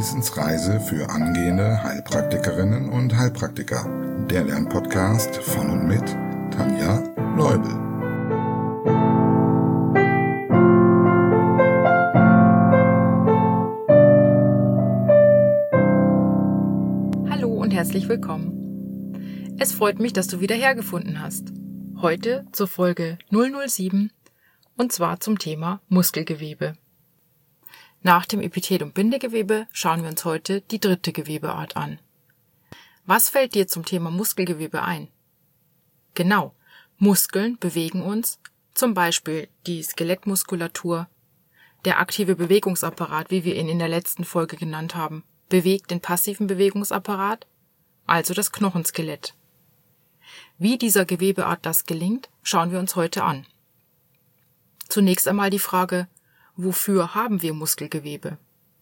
Wissensreise für angehende Heilpraktikerinnen und Heilpraktiker. Der Lernpodcast von und mit Tanja Leubel. Hallo und herzlich willkommen. Es freut mich, dass du wieder hergefunden hast. Heute zur Folge 007 und zwar zum Thema Muskelgewebe. Nach dem Epithel- und Bindegewebe schauen wir uns heute die dritte Gewebeart an. Was fällt dir zum Thema Muskelgewebe ein? Genau, Muskeln bewegen uns, zum Beispiel die Skelettmuskulatur. Der aktive Bewegungsapparat, wie wir ihn in der letzten Folge genannt haben, bewegt den passiven Bewegungsapparat, also das Knochenskelett. Wie dieser Gewebeart das gelingt, schauen wir uns heute an. Zunächst einmal die Frage: Wofür haben wir Muskelgewebe?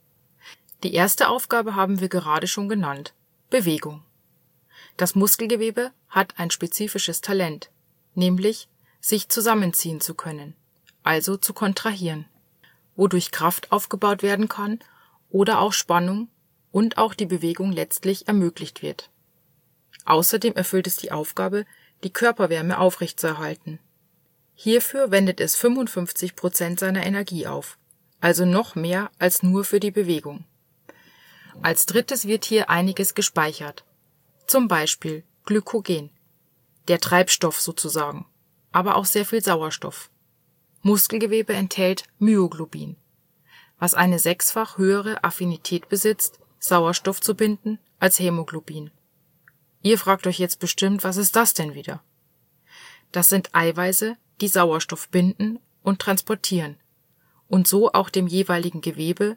Die erste Aufgabe haben wir gerade schon genannt: Bewegung. Das Muskelgewebe hat ein spezifisches Talent, nämlich sich zusammenziehen zu können, also zu kontrahieren, wodurch Kraft aufgebaut werden kann oder auch Spannung und auch die Bewegung letztlich ermöglicht wird. Außerdem erfüllt es die Aufgabe, die Körperwärme aufrechtzuerhalten. Hierfür wendet es 55% seiner Energie auf, also noch mehr als nur für die Bewegung. Als drittes wird hier einiges gespeichert, zum Beispiel Glykogen, der Treibstoff sozusagen, aber auch sehr viel Sauerstoff. Muskelgewebe enthält Myoglobin, was eine 6-fach höhere Affinität besitzt, Sauerstoff zu binden als Hämoglobin. Ihr fragt euch jetzt bestimmt, was ist das denn wieder? Das sind Eiweiße, die Sauerstoff binden und transportieren und so auch dem jeweiligen Gewebe,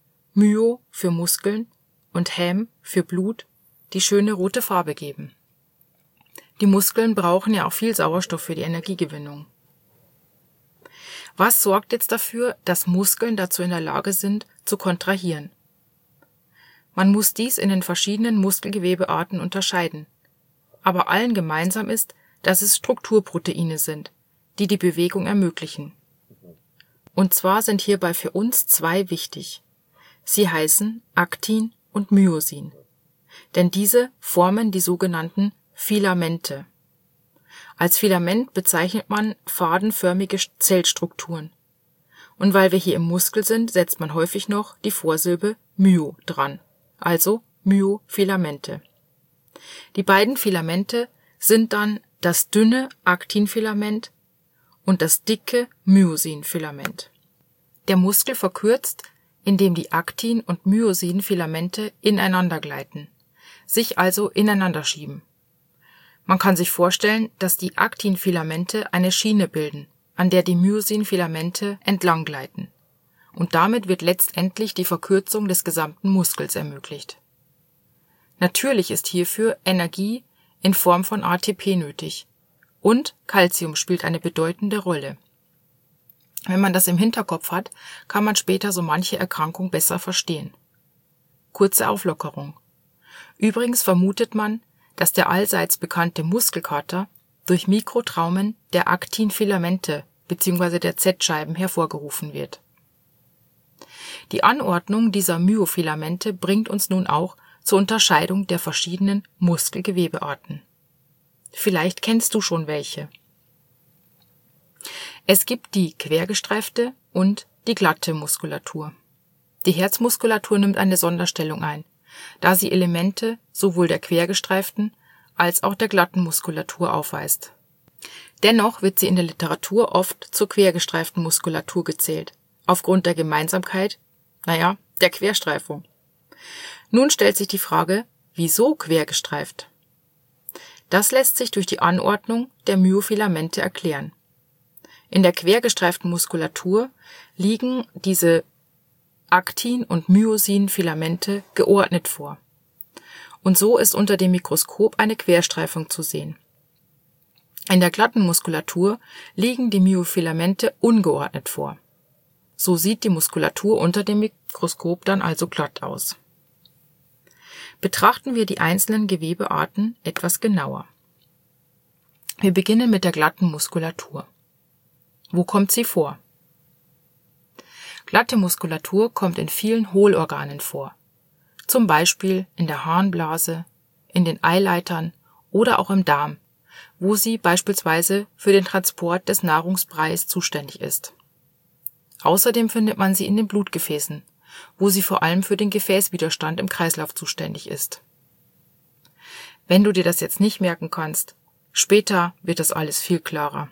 Myo für Muskeln und Häm für Blut, die schöne rote Farbe geben. Die Muskeln brauchen ja auch viel Sauerstoff für die Energiegewinnung. Was sorgt jetzt dafür, dass Muskeln dazu in der Lage sind, zu kontrahieren? Man muss dies in den verschiedenen Muskelgewebearten unterscheiden. Aber allen gemeinsam ist, dass es Strukturproteine sind, die die Bewegung ermöglichen. Und zwar sind hierbei für uns 2 wichtig. Sie heißen Aktin und Myosin. Denn diese formen die sogenannten Filamente. Als Filament bezeichnet man fadenförmige Zellstrukturen. Und weil wir hier im Muskel sind, setzt man häufig noch die Vorsilbe Myo dran, also Myofilamente. Die beiden Filamente sind dann das dünne Aktinfilament und das dicke Myosinfilament. Der Muskel verkürzt, indem die Aktin- und Myosinfilamente ineinander gleiten, sich also ineinander schieben. Man kann sich vorstellen, dass die Aktinfilamente eine Schiene bilden, an der die Myosinfilamente entlang gleiten. Und damit wird letztendlich die Verkürzung des gesamten Muskels ermöglicht. Natürlich ist hierfür Energie in Form von ATP nötig. Und Calcium spielt eine bedeutende Rolle. Wenn man das im Hinterkopf hat, kann man später so manche Erkrankung besser verstehen. Kurze Auflockerung. Übrigens vermutet man, dass der allseits bekannte Muskelkater durch Mikrotraumen der Aktinfilamente bzw. der Z-Scheiben hervorgerufen wird. Die Anordnung dieser Myofilamente bringt uns nun auch zur Unterscheidung der verschiedenen Muskelgewebearten. Vielleicht kennst du schon welche. Es gibt die quergestreifte und die glatte Muskulatur. Die Herzmuskulatur nimmt eine Sonderstellung ein, da sie Elemente sowohl der quergestreiften als auch der glatten Muskulatur aufweist. Dennoch wird sie in der Literatur oft zur quergestreiften Muskulatur gezählt, aufgrund der Gemeinsamkeit, der Querstreifung. Nun stellt sich die Frage, wieso quergestreift? Das lässt sich durch die Anordnung der Myofilamente erklären. In der quergestreiften Muskulatur liegen diese Aktin- und Myosinfilamente geordnet vor. Und so ist unter dem Mikroskop eine Querstreifung zu sehen. In der glatten Muskulatur liegen die Myofilamente ungeordnet vor. So sieht die Muskulatur unter dem Mikroskop dann also glatt aus. Betrachten wir die einzelnen Gewebearten etwas genauer. Wir beginnen mit der glatten Muskulatur. Wo kommt sie vor? Glatte Muskulatur kommt in vielen Hohlorganen vor, zum Beispiel in der Harnblase, in den Eileitern oder auch im Darm, wo sie beispielsweise für den Transport des Nahrungsbreis zuständig ist. Außerdem findet man sie in den Blutgefäßen, wo sie vor allem für den Gefäßwiderstand im Kreislauf zuständig ist. Wenn du dir das jetzt nicht merken kannst, später wird das alles viel klarer.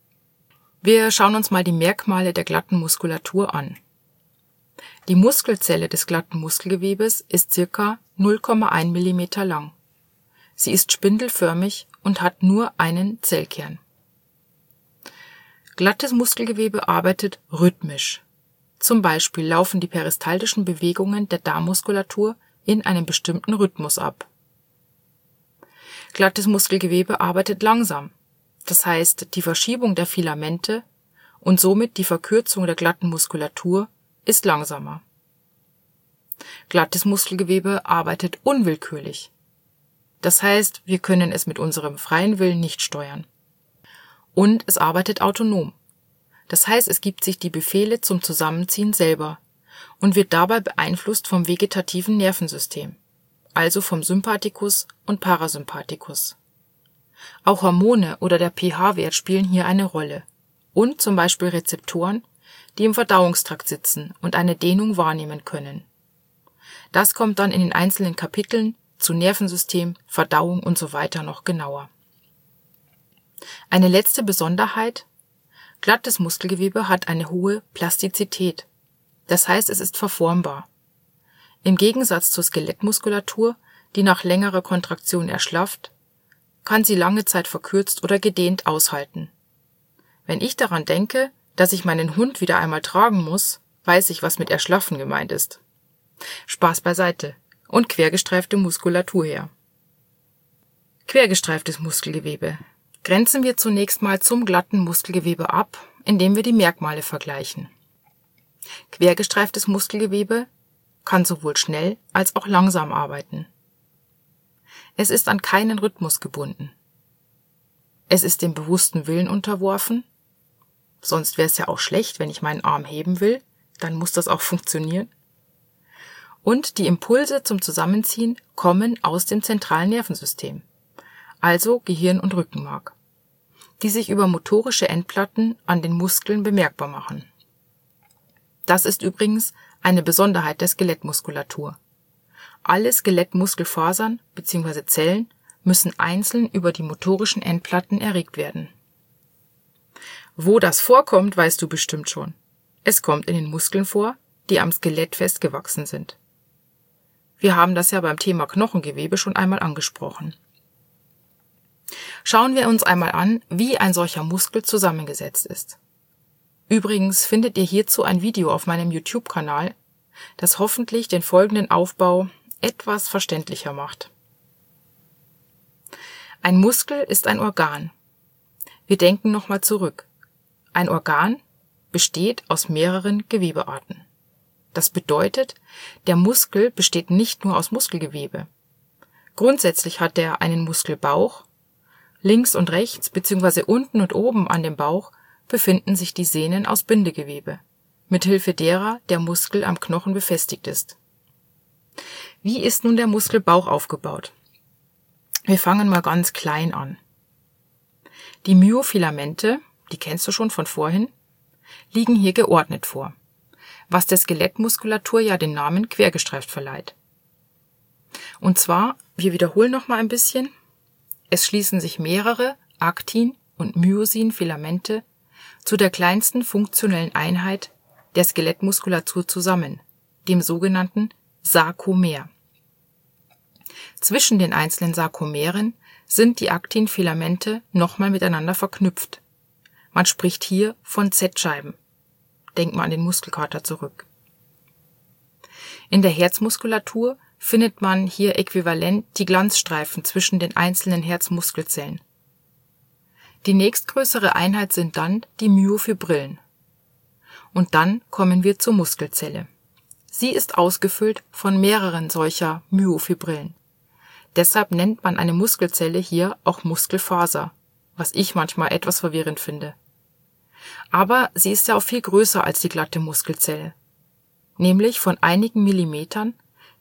Wir schauen uns mal die Merkmale der glatten Muskulatur an. Die Muskelzelle des glatten Muskelgewebes ist ca. 0,1 mm lang. Sie ist spindelförmig und hat nur einen Zellkern. Glattes Muskelgewebe arbeitet rhythmisch. Zum Beispiel laufen die peristaltischen Bewegungen der Darmmuskulatur in einem bestimmten Rhythmus ab. Glattes Muskelgewebe arbeitet langsam. Das heißt, die Verschiebung der Filamente und somit die Verkürzung der glatten Muskulatur ist langsamer. Glattes Muskelgewebe arbeitet unwillkürlich. Das heißt, wir können es mit unserem freien Willen nicht steuern. Und es arbeitet autonom. Das heißt, es gibt sich die Befehle zum Zusammenziehen selber und wird dabei beeinflusst vom vegetativen Nervensystem, also vom Sympathikus und Parasympathikus. Auch Hormone oder der pH-Wert spielen hier eine Rolle und zum Beispiel Rezeptoren, die im Verdauungstrakt sitzen und eine Dehnung wahrnehmen können. Das kommt dann in den einzelnen Kapiteln zu Nervensystem, Verdauung und so weiter noch genauer. Eine letzte Besonderheit: glattes Muskelgewebe hat eine hohe Plastizität. Das heißt, es ist verformbar. Im Gegensatz zur Skelettmuskulatur, die nach längerer Kontraktion erschlafft, kann sie lange Zeit verkürzt oder gedehnt aushalten. Wenn ich daran denke, dass ich meinen Hund wieder einmal tragen muss, weiß ich, was mit erschlaffen gemeint ist. Spaß beiseite und quergestreifte Muskulatur her. Quergestreiftes Muskelgewebe. Grenzen wir zunächst mal zum glatten Muskelgewebe ab, indem wir die Merkmale vergleichen. Quergestreiftes Muskelgewebe kann sowohl schnell als auch langsam arbeiten. Es ist an keinen Rhythmus gebunden. Es ist dem bewussten Willen unterworfen. Sonst wäre es ja auch schlecht, wenn ich meinen Arm heben will, dann muss das auch funktionieren. Und die Impulse zum Zusammenziehen kommen aus dem zentralen Nervensystem, also Gehirn und Rückenmark, die sich über motorische Endplatten an den Muskeln bemerkbar machen. Das ist übrigens eine Besonderheit der Skelettmuskulatur. Alle Skelettmuskelfasern bzw. Zellen müssen einzeln über die motorischen Endplatten erregt werden. Wo das vorkommt, weißt du bestimmt schon. Es kommt in den Muskeln vor, die am Skelett festgewachsen sind. Wir haben das ja beim Thema Knochengewebe schon einmal angesprochen. Schauen wir uns einmal an, wie ein solcher Muskel zusammengesetzt ist. Übrigens findet ihr hierzu ein Video auf meinem YouTube-Kanal, das hoffentlich den folgenden Aufbau etwas verständlicher macht. Ein Muskel ist ein Organ. Wir denken nochmal zurück. Ein Organ besteht aus mehreren Gewebearten. Das bedeutet, der Muskel besteht nicht nur aus Muskelgewebe. Grundsätzlich hat er einen Muskelbauch. Links und rechts bzw. unten und oben an dem Bauch befinden sich die Sehnen aus Bindegewebe, mithilfe derer der Muskel am Knochen befestigt ist. Wie ist nun der Muskelbauch aufgebaut? Wir fangen mal ganz klein an. Die Myofilamente, die kennst du schon von vorhin, liegen hier geordnet vor, was der Skelettmuskulatur ja den Namen quergestreift verleiht. Und zwar, wir wiederholen noch mal ein bisschen, es schließen sich mehrere Aktin- und Myosin-Filamente zu der kleinsten funktionellen Einheit der Skelettmuskulatur zusammen, dem sogenannten Sarkomer. Zwischen den einzelnen Sarkomeren sind die Aktinfilamente nochmal miteinander verknüpft. Man spricht hier von Z-Scheiben. Denk mal an den Muskelkater zurück. In der Herzmuskulatur findet man hier äquivalent die Glanzstreifen zwischen den einzelnen Herzmuskelzellen. Die nächstgrößere Einheit sind dann die Myofibrillen. Und dann kommen wir zur Muskelzelle. Sie ist ausgefüllt von mehreren solcher Myofibrillen. Deshalb nennt man eine Muskelzelle hier auch Muskelfaser, was ich manchmal etwas verwirrend finde. Aber sie ist ja auch viel größer als die glatte Muskelzelle, nämlich von einigen Millimetern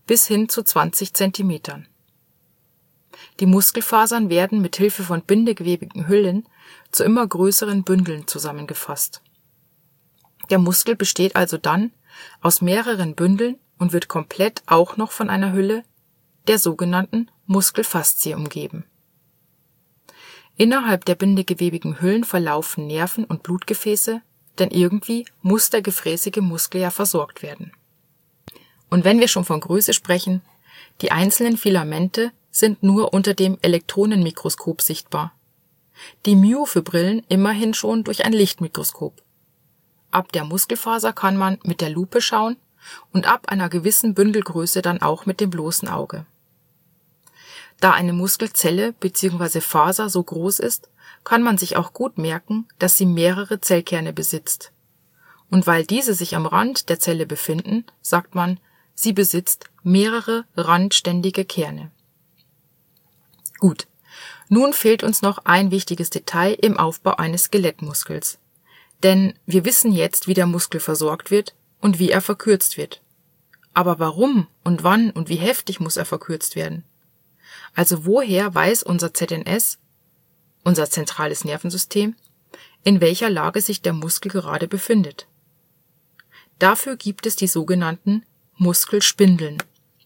bis hin zu 20 Zentimetern. Die Muskelfasern werden mit Hilfe von bindegewebigen Hüllen zu immer größeren Bündeln zusammengefasst. Der Muskel besteht also dann aus mehreren Bündeln und wird komplett auch noch von einer Hülle, der sogenannten Muskelfaszie, umgeben. Innerhalb der bindegewebigen Hüllen verlaufen Nerven und Blutgefäße, denn irgendwie muss der gefräßige Muskel ja versorgt werden. Und wenn wir schon von Größe sprechen, die einzelnen Filamente sind nur unter dem Elektronenmikroskop sichtbar. Die Myofibrillen immerhin schon durch ein Lichtmikroskop. Ab der Muskelfaser kann man mit der Lupe schauen und ab einer gewissen Bündelgröße dann auch mit dem bloßen Auge. Da eine Muskelzelle bzw. Faser so groß ist, kann man sich auch gut merken, dass sie mehrere Zellkerne besitzt. Und weil diese sich am Rand der Zelle befinden, sagt man, sie besitzt mehrere randständige Kerne. Gut, nun fehlt uns noch ein wichtiges Detail im Aufbau eines Skelettmuskels. Denn wir wissen jetzt, wie der Muskel versorgt wird und wie er verkürzt wird. Aber warum und wann und wie heftig muss er verkürzt werden? Also woher weiß unser ZNS, unser zentrales Nervensystem, in welcher Lage sich der Muskel gerade befindet? Dafür gibt es die sogenannten Muskelspindeln.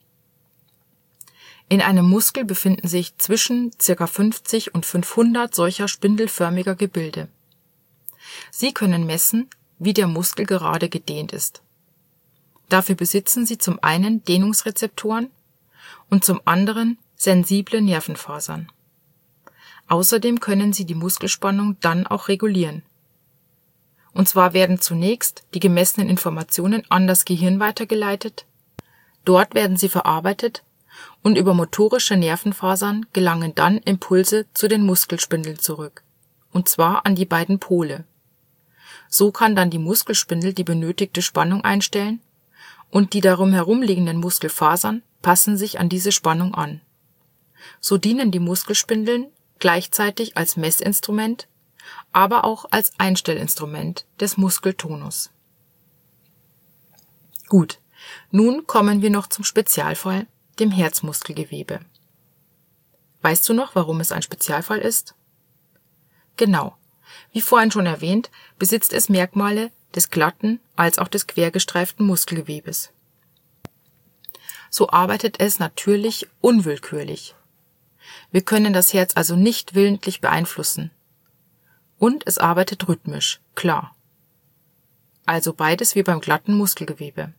In einem Muskel befinden sich zwischen ca. 50 und 500 solcher spindelförmiger Gebilde. Sie können messen, wie der Muskel gerade gedehnt ist. Dafür besitzen sie zum einen Dehnungsrezeptoren und zum anderen sensible Nervenfasern. Außerdem können sie die Muskelspannung dann auch regulieren. Und zwar werden zunächst die gemessenen Informationen an das Gehirn weitergeleitet, dort werden sie verarbeitet und über motorische Nervenfasern gelangen dann Impulse zu den Muskelspindeln zurück, und zwar an die beiden Pole. So kann dann die Muskelspindel die benötigte Spannung einstellen und die darum herumliegenden Muskelfasern passen sich an diese Spannung an. So dienen die Muskelspindeln gleichzeitig als Messinstrument, aber auch als Einstellinstrument des Muskeltonus. Gut, nun kommen wir noch zum Spezialfall, dem Herzmuskelgewebe. Weißt du noch, warum es ein Spezialfall ist? Genau, wie vorhin schon erwähnt, besitzt es Merkmale des glatten als auch des quergestreiften Muskelgewebes. So arbeitet es natürlich unwillkürlich. Wir können das Herz also nicht willentlich beeinflussen. Und es arbeitet rhythmisch, klar. Also beides wie beim glatten Muskelgewebe.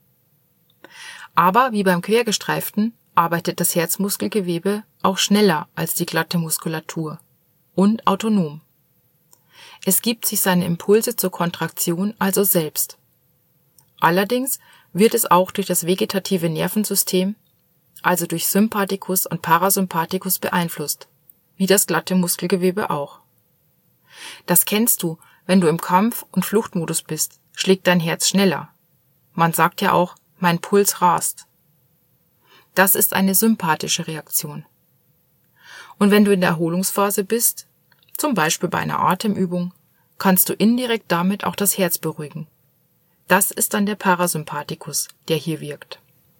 Aber wie beim quergestreiften arbeitet das Herzmuskelgewebe auch schneller als die glatte Muskulatur und autonom. Es gibt sich seine Impulse zur Kontraktion also selbst. Allerdings wird es auch durch das vegetative Nervensystem, also durch Sympathikus und Parasympathikus beeinflusst, wie das glatte Muskelgewebe auch. Das kennst du, wenn du im Kampf- und Fluchtmodus bist, schlägt dein Herz schneller. Man sagt ja auch, mein Puls rast. Das ist eine sympathische Reaktion. Und wenn du in der Erholungsphase bist, zum Beispiel bei einer Atemübung, kannst du indirekt damit auch das Herz beruhigen. Das ist dann der Parasympathikus, der hier wirkt.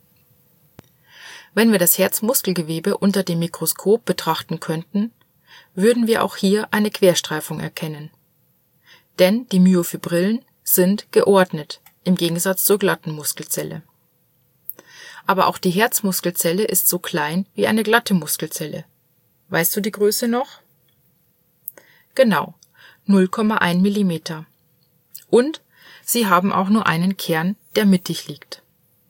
Wenn wir das Herzmuskelgewebe unter dem Mikroskop betrachten könnten, würden wir auch hier eine Querstreifung erkennen. Denn die Myofibrillen sind geordnet, im Gegensatz zur glatten Muskelzelle. Aber auch die Herzmuskelzelle ist so klein wie eine glatte Muskelzelle. Weißt du die Größe noch? Genau, 0,1 Millimeter. Und sie haben auch nur einen Kern, der mittig liegt.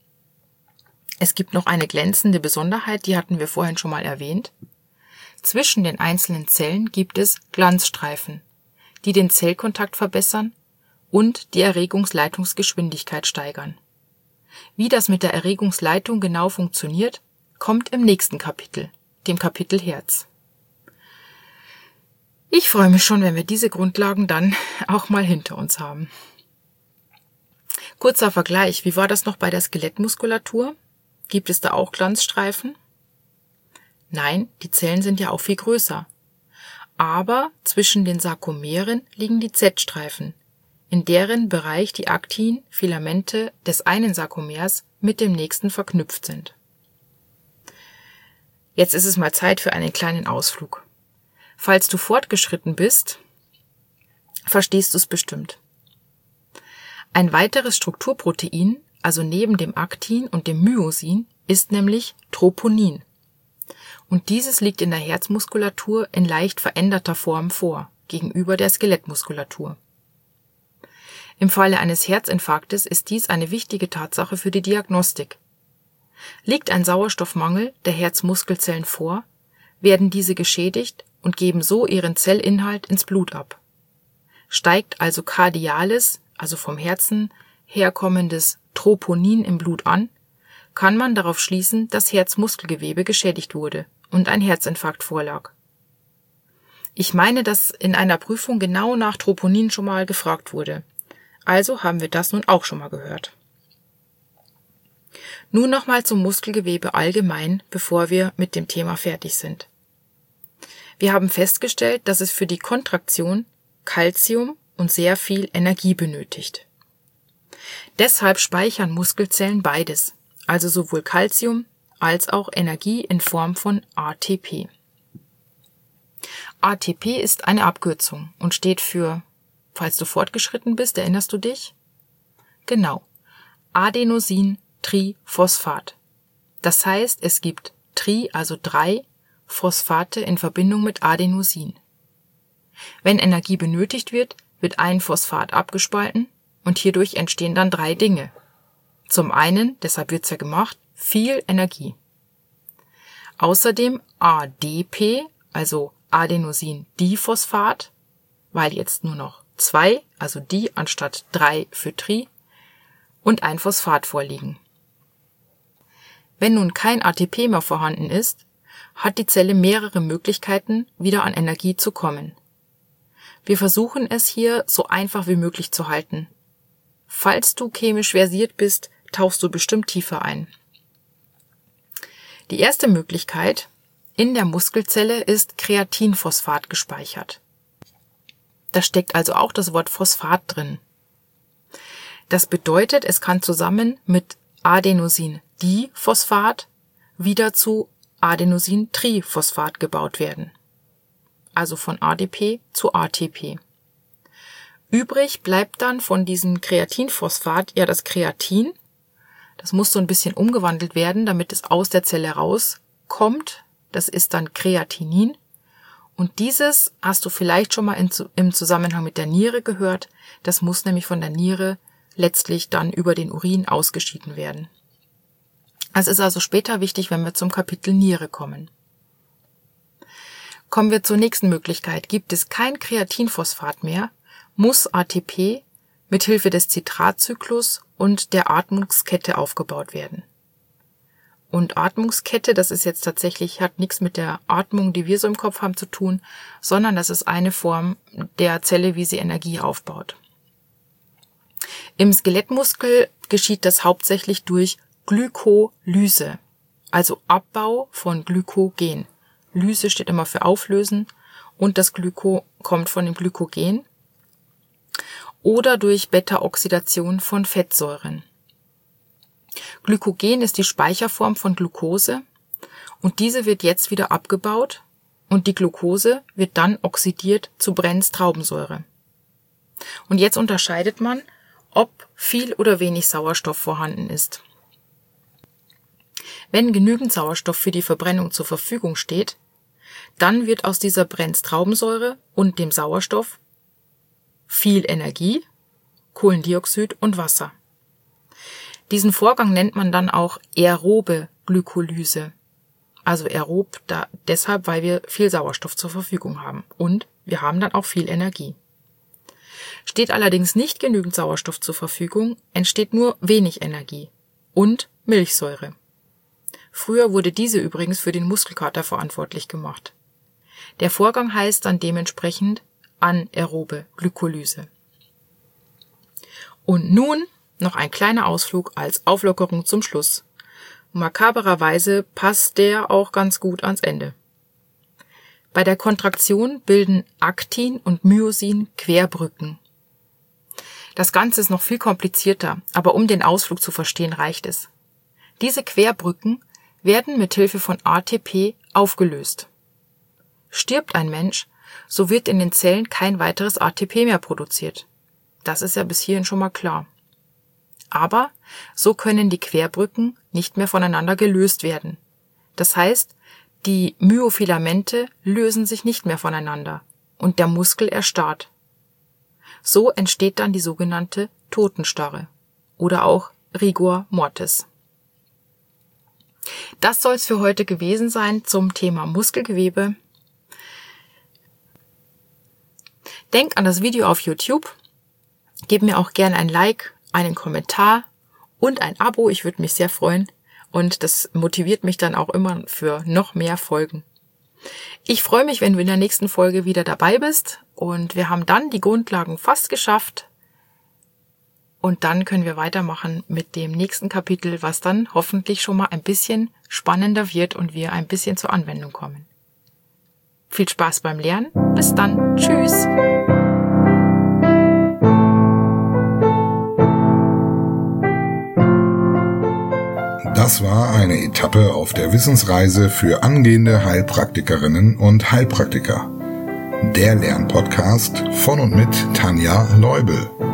Es gibt noch eine glänzende Besonderheit, die hatten wir vorhin schon mal erwähnt. Zwischen den einzelnen Zellen gibt es Glanzstreifen, die den Zellkontakt verbessern und die Erregungsleitungsgeschwindigkeit steigern. Wie das mit der Erregungsleitung genau funktioniert, kommt im nächsten Kapitel, dem Kapitel Herz. Ich freue mich schon, wenn wir diese Grundlagen dann auch mal hinter uns haben. Kurzer Vergleich, wie war das noch bei der Skelettmuskulatur? Gibt es da auch Glanzstreifen? Nein, die Zellen sind ja auch viel größer. Aber zwischen den Sarkomeren liegen die Z-Streifen, in deren Bereich die Aktin-Filamente des einen Sarkomers mit dem nächsten verknüpft sind. Jetzt ist es mal Zeit für einen kleinen Ausflug. Falls du fortgeschritten bist, verstehst du es bestimmt. Ein weiteres Strukturprotein, also neben dem Aktin und dem Myosin, ist nämlich Troponin. Und dieses liegt in der Herzmuskulatur in leicht veränderter Form vor, gegenüber der Skelettmuskulatur. Im Falle eines Herzinfarktes ist dies eine wichtige Tatsache für die Diagnostik. Liegt ein Sauerstoffmangel der Herzmuskelzellen vor, werden diese geschädigt und geben so ihren Zellinhalt ins Blut ab. Steigt also kardiales, also vom Herzen herkommendes Troponin im Blut an, kann man darauf schließen, dass Herzmuskelgewebe geschädigt wurde und ein Herzinfarkt vorlag. Ich meine, dass in einer Prüfung genau nach Troponin schon mal gefragt wurde. Also haben wir das nun auch schon mal gehört. Nun nochmal zum Muskelgewebe allgemein, bevor wir mit dem Thema fertig sind. Wir haben festgestellt, dass es für die Kontraktion Calcium und sehr viel Energie benötigt. Deshalb speichern Muskelzellen beides, also sowohl Calcium als auch Energie in Form von ATP. ATP ist eine Abkürzung und steht für, falls du fortgeschritten bist, erinnerst du dich? Genau, Adenosintriphosphat. Das heißt, es gibt also 3 Phosphate in Verbindung mit Adenosin. Wenn Energie benötigt wird, wird ein Phosphat abgespalten und hierdurch entstehen dann 3 Dinge. Zum einen, deshalb wird's ja gemacht, viel Energie. Außerdem ADP, also Adenosindiphosphat, weil jetzt nur noch 2, also Di anstatt 3 für Tri, und ein Phosphat vorliegen. Wenn nun kein ATP mehr vorhanden ist, hat die Zelle mehrere Möglichkeiten, wieder an Energie zu kommen. Wir versuchen es hier so einfach wie möglich zu halten. Falls du chemisch versiert bist, tauchst du bestimmt tiefer ein. Die erste Möglichkeit: in der Muskelzelle ist Kreatinphosphat gespeichert. Da steckt also auch das Wort Phosphat drin. Das bedeutet, es kann zusammen mit Adenosindiphosphat wieder zu Adenosintriphosphat gebaut werden. Also von ADP zu ATP. Übrig bleibt dann von diesem Kreatinphosphat ja das Kreatin. Das muss so ein bisschen umgewandelt werden, damit es aus der Zelle rauskommt. Das ist dann Kreatinin. Und dieses hast du vielleicht schon mal im Zusammenhang mit der Niere gehört. Das muss nämlich von der Niere letztlich dann über den Urin ausgeschieden werden. Es ist also später wichtig, wenn wir zum Kapitel Niere kommen. Kommen wir zur nächsten Möglichkeit. Gibt es kein Kreatinphosphat mehr, muss ATP mithilfe des Citratzyklus und der Atmungskette aufgebaut werden. Und Atmungskette, das ist jetzt tatsächlich, hat nichts mit der Atmung, die wir so im Kopf haben, zu tun, sondern das ist eine Form der Zelle, wie sie Energie aufbaut. Im Skelettmuskel geschieht das hauptsächlich durch Glykolyse, also Abbau von Glykogen. Lyse steht immer für Auflösen und das Glyko kommt von dem Glykogen. Oder durch Beta-Oxidation von Fettsäuren. Glykogen ist die Speicherform von Glucose und diese wird jetzt wieder abgebaut und die Glucose wird dann oxidiert zu Brennstraubensäure. Und jetzt unterscheidet man, ob viel oder wenig Sauerstoff vorhanden ist. Wenn genügend Sauerstoff für die Verbrennung zur Verfügung steht, dann wird aus dieser Brennstraubensäure und dem Sauerstoff viel Energie, Kohlendioxid und Wasser. Diesen Vorgang nennt man dann auch aerobe Glykolyse. Also aerob deshalb, weil wir viel Sauerstoff zur Verfügung haben und wir haben dann auch viel Energie. Steht allerdings nicht genügend Sauerstoff zur Verfügung, entsteht nur wenig Energie und Milchsäure. Früher wurde diese übrigens für den Muskelkater verantwortlich gemacht. Der Vorgang heißt dann dementsprechend anaerobe Glykolyse. Und nun noch ein kleiner Ausflug als Auflockerung zum Schluss. Makabererweise passt der auch ganz gut ans Ende. Bei der Kontraktion bilden Aktin und Myosin Querbrücken. Das Ganze ist noch viel komplizierter, aber um den Ausflug zu verstehen, reicht es. Diese Querbrücken werden mit Hilfe von ATP aufgelöst. Stirbt ein Mensch, so wird in den Zellen kein weiteres ATP mehr produziert. Das ist ja bis hierhin schon mal klar. Aber so können die Querbrücken nicht mehr voneinander gelöst werden. Das heißt, die Myofilamente lösen sich nicht mehr voneinander und der Muskel erstarrt. So entsteht dann die sogenannte Totenstarre oder auch Rigor Mortis. Das soll es für heute gewesen sein zum Thema Muskelgewebe. Denk an das Video auf YouTube, gib mir auch gerne ein Like, einen Kommentar und ein Abo, ich würde mich sehr freuen und das motiviert mich dann auch immer für noch mehr Folgen. Ich freue mich, wenn du in der nächsten Folge wieder dabei bist und wir haben dann die Grundlagen fast geschafft und dann können wir weitermachen mit dem nächsten Kapitel, was dann hoffentlich schon mal ein bisschen spannender wird und wir ein bisschen zur Anwendung kommen. Viel Spaß beim Lernen, bis dann, tschüss! Das war eine Etappe auf der Wissensreise für angehende Heilpraktikerinnen und Heilpraktiker. Der Lernpodcast von und mit Tanja Leubel.